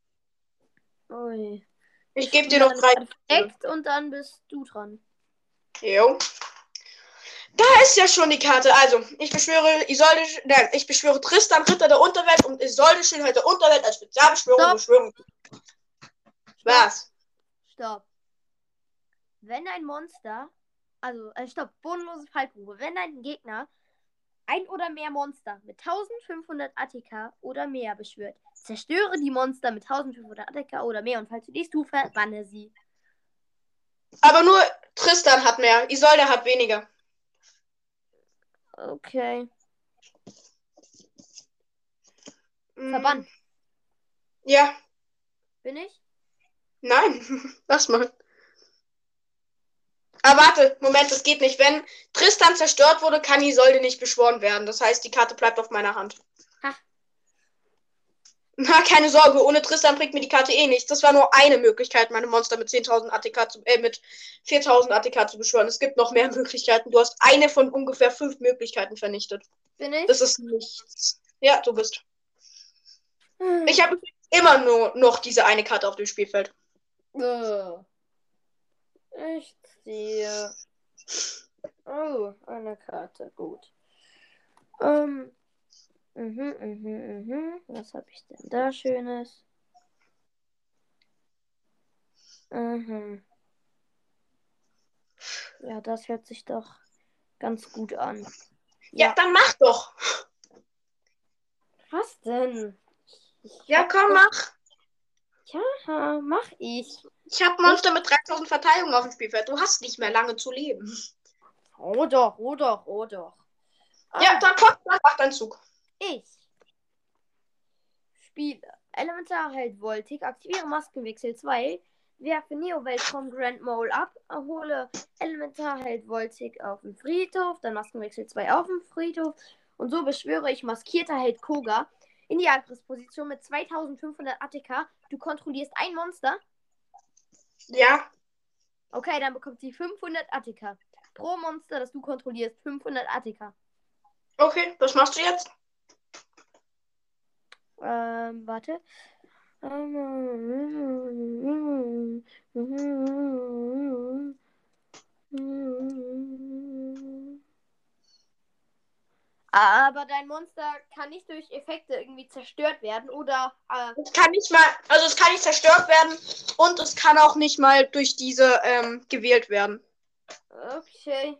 Ui. Ich, ich gebe dir noch drei. Perfekt und dann bist du dran. Jo. Da ist ja schon die Karte. Also, ich beschwöre Isolde, nein, ich beschwöre Tristan, Ritter der Unterwelt und Isolde, Schönheit der Unterwelt als Spezialbeschwörung. Stopp. Beschwörung. Was? Stopp. Wenn ein Monster, also, äh, stopp, bodenlose Fallgrube. Wenn ein Gegner ein oder mehr Monster mit eintausendfünfhundert A T K oder mehr beschwört, zerstöre die Monster mit eintausendfünfhundert A T K oder mehr und falls du dies tust, verbanne sie. Aber nur Tristan hat mehr, Isolde hat weniger. Okay. Mm. Verbannt. Ja. Bin ich? Nein, lass mal. Aber warte, Moment, das geht nicht. Wenn Tristan zerstört wurde, kann Isolde nicht beschworen werden. Das heißt, die Karte bleibt auf meiner Hand. Ha. Na, keine Sorge, ohne Tristan bringt mir die Karte eh nichts. Das war nur eine Möglichkeit, meine Monster mit zehntausend A T K zu, äh, mit viertausend A T K zu beschwören. Es gibt noch mehr Möglichkeiten. Du hast eine von ungefähr fünf Möglichkeiten vernichtet. Bin ich? Das ist nichts. Ja, du bist. Hm. Ich habe immer nur noch diese eine Karte auf dem Spielfeld. Uh. Ich ziehe. Oh, eine Karte. Gut. Ähm. Mhm, mhm, mhm. Was habe ich denn da Schönes? Mhm. Ja, das hört sich doch ganz gut an. Ja, ja dann mach doch. Was denn? Ich ja, komm, doch... mach. Ja, mach ich. Ich habe Monster ich... mit dreitausend Verteidigungen auf dem Spielfeld. Du hast nicht mehr lange zu leben. Oh doch, oh doch, oh doch. Ja, ah. Dann komm, dann mach deinen Zug. Ich spiele Elementarheld Voltic, aktiviere Maskenwechsel zwei, werfe Neo-Weltraum Grand Mole ab, erhole Elementarheld Voltic auf dem Friedhof, dann Maskenwechsel zwei auf dem Friedhof und so beschwöre ich maskierter Held Koga in die Angriffsposition mit zweitausendfünfhundert A T K. Du kontrollierst ein Monster. Ja. Okay, dann bekommt sie fünfhundert A T K. Pro Monster, das du kontrollierst, fünfhundert A T K. Okay, was machst du jetzt? Ähm, warte. Aber dein Monster kann nicht durch Effekte irgendwie zerstört werden oder. Äh, es kann nicht mal, also es kann nicht zerstört werden und es kann auch nicht mal durch diese ähm, gewählt werden. Okay.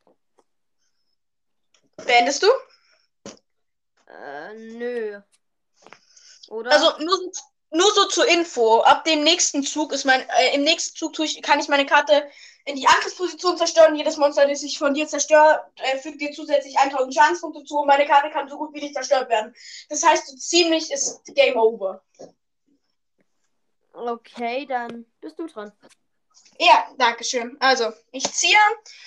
Beendest du? Äh, nö. Oder? Also nur, nur so zur Info. Ab dem nächsten Zug ist mein, äh, im nächsten Zug tue ich, kann ich meine Karte in die Angriffsposition zerstören. Jedes Monster, das ich von dir zerstöre, äh, fügt dir zusätzlich tausend Schadenspunkte zu und meine Karte kann so gut wie nicht zerstört werden. Das heißt, so ziemlich ist Game Over. Okay, dann bist du dran. Ja, danke schön. Also, ich ziehe.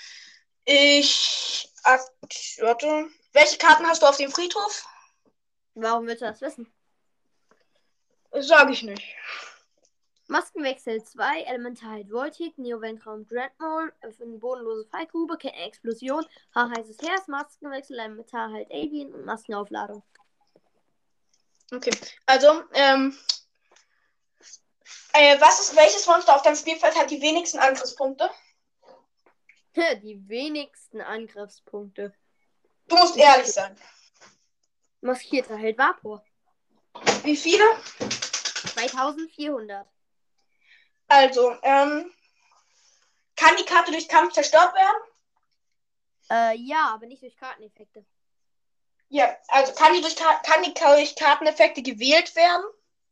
Ich. Warte. Welche Karten hast du auf dem Friedhof? Warum willst du das wissen? Sag ich nicht. Maskenwechsel zwei, Elementarheld Voltic, Neo-Weltraum Grand Mole, eine bodenlose Fallgrube, keine Explosion, haarheißes Herz, Maskenwechsel, Elementarheld Alien und Maskenaufladung. Okay, also, ähm, äh, was ist, welches Monster auf deinem Spielfeld hat die wenigsten Angriffspunkte? Die wenigsten Angriffspunkte. Du musst ehrlich sein. Maskierter Held Vapor. Wie viele? zweitausendvierhundert. Also, ähm, kann die Karte durch Kampf zerstört werden? Äh, ja, aber nicht durch Karteneffekte. Ja, also kann die durch, kann die durch Karteneffekte gewählt werden?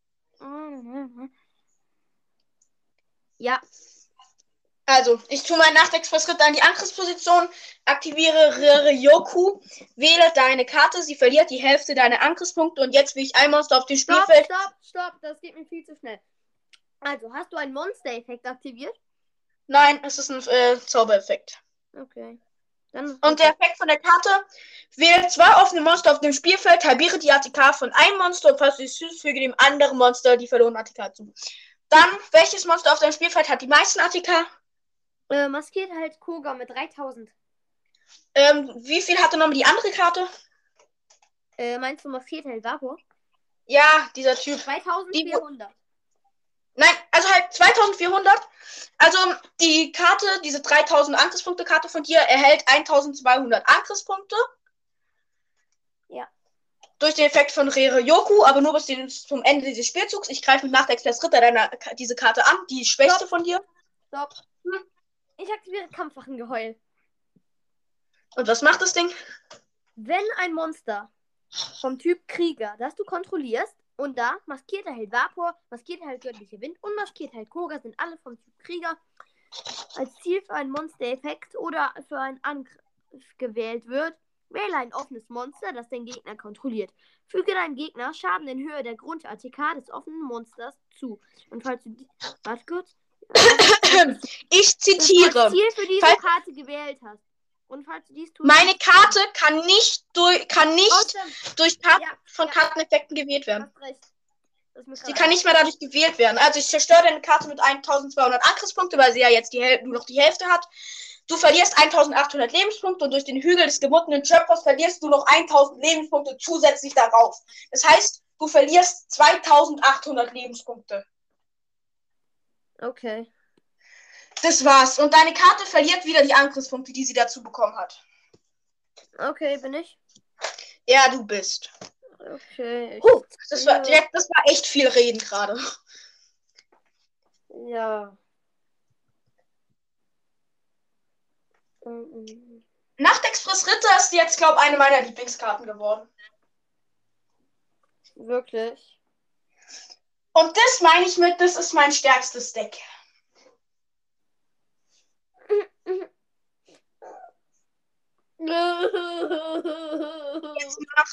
Ja. Also, ich tue meinen Nachtexpress-Ritter an die Angriffsposition, aktiviere Ryoku, wähle deine Karte, sie verliert die Hälfte deiner Angriffspunkte und jetzt will ich ein Monster auf dem Stopp, Spielfeld. stopp, stopp, das geht mir viel zu schnell. Also, hast du einen Monster-Effekt aktiviert? Nein, es ist ein äh, Zaubereffekt. Okay. Dann und der Effekt von der Karte, wähle zwei offene Monster auf dem Spielfeld, halbiere die A T K von einem Monster und falls du es süß, füge dem anderen Monster die verlorene A T K zu. Dann, welches Monster auf deinem Spielfeld hat die meisten A T K? Äh, maskiert halt Koga mit dreitausend. Ähm, wie viel hatte nochmal die andere Karte? Äh, meinst du maskiert halt Vapor? Ja, dieser Typ. zweitausendvierhundert. Die, nein, also halt zweitausendvierhundert. Also die Karte, diese dreitausend Angriffspunkte-Karte von dir, erhält eintausendzweihundert Angriffspunkte. Ja. Durch den Effekt von Ryoku, aber nur bis zum Ende dieses Spielzugs. Ich greife mit Nachtexpress Ritter deiner, diese Karte an, die schwächste Stopp. von dir. Stopp. Hm. Ich aktiviere Kampfwachengeheul. Und was macht das Ding? Wenn ein Monster vom Typ Krieger, das du kontrollierst, und da maskierter Held Vapor, maskierter Held göttlicher Wind und maskierter Held Koga sind alle vom Typ Krieger, als Ziel für einen Monster-Effekt oder für einen Angriff gewählt wird, wähle ein offenes Monster, das den Gegner kontrolliert. Füge deinem Gegner Schaden in Höhe der Grund-A T K des offenen Monsters zu. Und falls du die... Warte kurz. Ich zitiere. Das Ziel für diese falls... Karte gewählt hast. Und falls du dies tust, meine Karte kann nicht durch, kann nicht awesome. durch Karten ja, von ja. Karteneffekten gewählt werden. Hast recht. Sie kann nicht mehr dadurch gewählt werden. Also ich zerstöre deine Karte mit eintausendzweihundert Angriffspunkte, weil sie ja jetzt die Häl- nur noch die Hälfte hat. Du verlierst eintausendachthundert Lebenspunkte und durch den Hügel des gebundenen Schöpfers verlierst du noch tausend Lebenspunkte zusätzlich darauf. Das heißt, du verlierst zweitausendachthundert Lebenspunkte. Okay. Das war's. Und deine Karte verliert wieder die Angriffspunkte, die sie dazu bekommen hat. Okay, bin ich? Ja, du bist. Okay. Huh, das, war, das war echt viel Reden gerade. Ja. Nachtexpress Ritter ist jetzt, glaube ich, eine meiner Lieblingskarten geworden. Wirklich? Und das meine ich mit, das ist mein stärkstes Deck. Jetzt mach.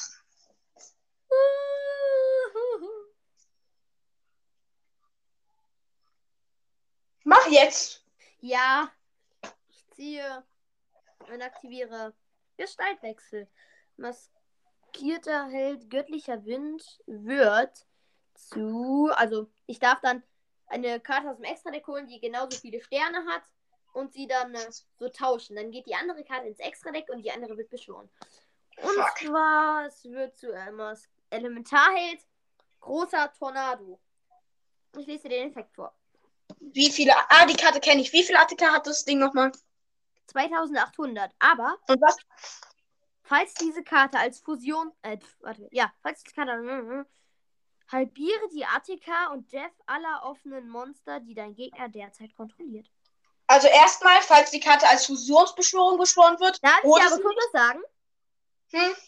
Mach jetzt. Ja. Ich ziehe und aktiviere Gestaltwechsel. Maskierter Held göttlicher Wind wird zu... Also, ich darf dann eine Karte aus dem Extra-Deck holen, die genauso viele Sterne hat und sie dann äh, so tauschen. Dann geht die andere Karte ins Extra-Deck und die andere wird beschworen. Und Fuck. zwar, es wird zu ähm, Elementarheld großer Tornado. Ich lese dir den Effekt vor. Wie viele... Ah, die Karte kenne ich. Wie viele A T K hat das Ding nochmal? zweitausendachthundert. Aber... Und was? Falls diese Karte als Fusion... Äh, warte. Ja, falls diese Karte... Äh, halbiere die A T K und Def aller offenen Monster, die dein Gegner derzeit kontrolliert. Also erstmal, falls die Karte als Fusionsbeschwörung beschworen wird. Darf ich dir aber kurz was sagen? Hm?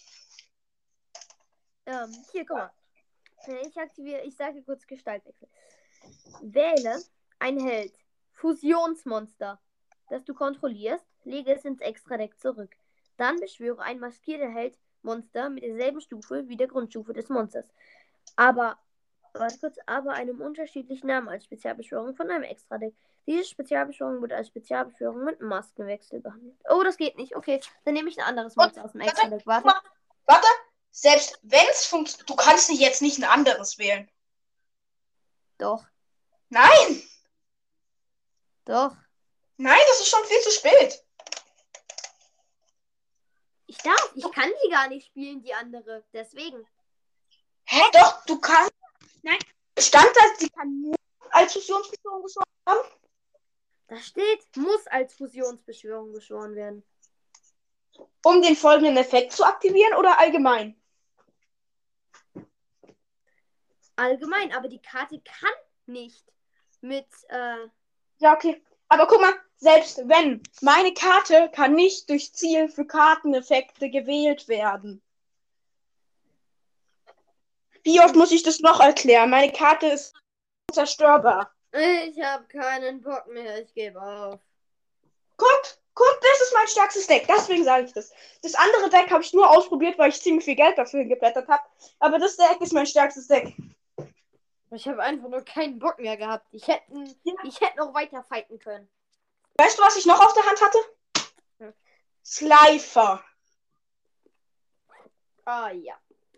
Ähm, hier, guck mal. Ich aktiviere, ich sage kurz Gestaltwechsel. Wähle ein Held. Fusionsmonster, das du kontrollierst, lege es ins Extra-Deck zurück. Dann beschwöre ein maskierter Held-Monster mit derselben Stufe wie der Grundstufe des Monsters. Aber, warte kurz, aber einem unterschiedlichen Namen als Spezialbeschwörung von einem Extra-Deck. Diese Spezialbeschwörung wird als Spezialbeschwörung mit Maskenwechsel behandelt. Oh, das geht nicht. Okay, dann nehme ich ein anderes Monster aus dem Extra-Deck. Warte. Warte, selbst wenn es funktioniert, du kannst nicht jetzt nicht ein anderes wählen. Doch. Nein! Doch. Nein, das ist schon viel zu spät. Ich darf, ich kann die gar nicht spielen, die andere. Deswegen. Hä, doch, du kannst. Nein, stand das, sie kann nur als Fusionsbeschwörung geschworen haben? Da steht, muss als Fusionsbeschwörung geschworen werden. Um den folgenden Effekt zu aktivieren oder allgemein? Allgemein, aber die Karte kann nicht mit, äh... Ja, okay. Aber guck mal, selbst wenn, meine Karte kann nicht durch Ziel für Karteneffekte gewählt werden. Wie oft muss ich das noch erklären? Meine Karte ist zerstörbar. Ich habe keinen Bock mehr. Ich gebe auf. Guck, guck, das ist mein stärkstes Deck. Deswegen sage ich das. Das andere Deck habe ich nur ausprobiert, weil ich ziemlich viel Geld dafür geblättert habe. Aber das Deck ist mein stärkstes Deck. Ich habe einfach nur keinen Bock mehr gehabt. Ich hätte ja. ich hätte noch weiter fighten können. Weißt du, was ich noch auf der Hand hatte? Hm. Slifer. Ah, ja.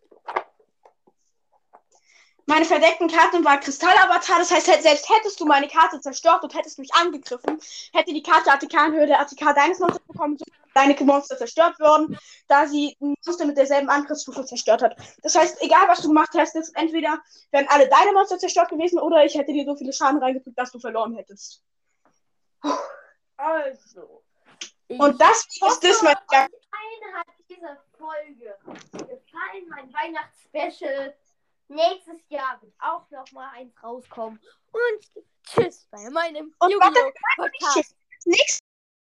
Meine verdeckten Karten war Kristallavatar. Das heißt, selbst hättest du meine Karte zerstört und hättest mich angegriffen, hätte die Karte A T K-Höhe der A T K deines Monsters bekommen, so deine Monster zerstört würden, da sie ein Monster mit derselben Angriffsstufe zerstört hat. Das heißt, egal was du gemacht hättest, entweder wären alle deine Monster zerstört gewesen oder ich hätte dir so viele Schaden reingedrückt, dass du verloren hättest. Also. Und das ist das, mein Euch allen hat diese Folge gefallen, mein Weihnachtsspecial. Nächstes Jahr wird auch noch mal eins rauskommen. Und tschüss bei meinem Yu-Gi-Oh! Podcast. Nächstes